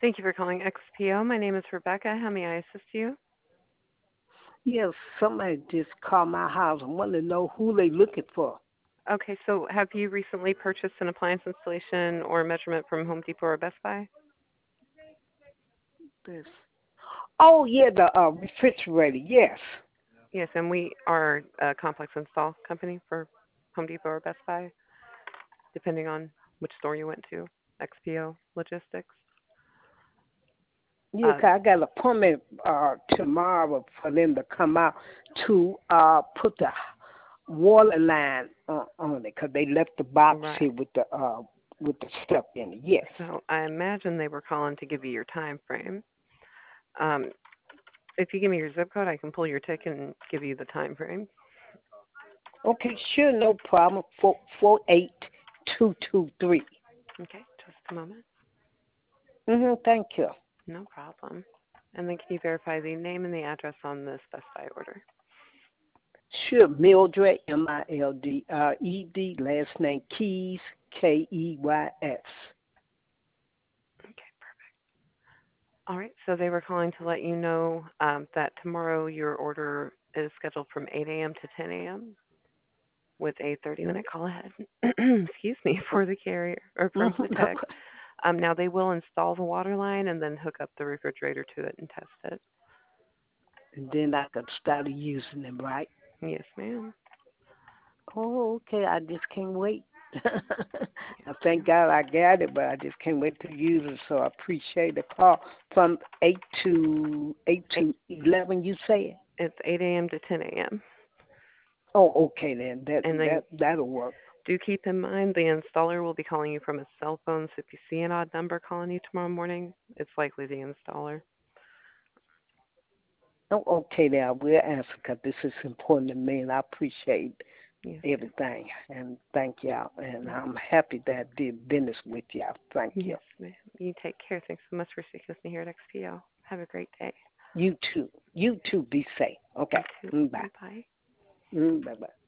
Thank you for calling XPO. My name is Rebecca. How may I assist you? Yes, somebody just called my house and wanted to know who they looking for. Okay, so have you recently purchased an appliance installation or measurement from Home Depot or Best Buy? This. Oh yeah, the refrigerator. Yes. Yes, and we are a complex install company for Home Depot or Best Buy, depending on which store you went to. XPO Logistics. Yeah, Uh, 'cause I got an appointment tomorrow for them to come out to put the water line on it 'cause they left the box right. here with the stuff in it. Yes. So I imagine they were calling to give you your time frame. Um, if you give me your zip code, I can pull your ticket and give you the time frame. Okay, sure, no problem. 48223. Okay, just a moment. Thank you. No problem. And then can you verify the name and the address on this Best Buy order? Sure, Mildred, Mildred, last name Keys, Keys. Okay, perfect. All right, so they were calling to let you know that tomorrow your order is scheduled from 8 a.m. to 10 a.m. with a 30-minute call ahead. Excuse me, for the carrier or from the tech. Now they will install the water line and then hook up the refrigerator to it and test it. And then I could start using them, right? Yes, ma'am. Oh, okay. I just can't wait. Yes, I thank ma'am. God I got it, but I just can't wait to use it. So I appreciate the call from 8 to 11. You say? It's 8 a.m. to 10 a.m. Oh, okay then. That And then that that'll work. do keep in mind the installer will be calling you from a cell phone, so if you see an odd number calling you tomorrow morning, it's likely the installer. Oh, okay then. I will answer because this is important to me, and I appreciate Yes, ma'am. everything. And thank y'all. And Yes, I'm happy that I did business with y'all. Thank you. yes, ma'am. You take care. Thanks so much for speaking with me here at XPO. Have a great day. You too. You too. Be safe. You Okay. too. Bye. Bye. Bye. Bye.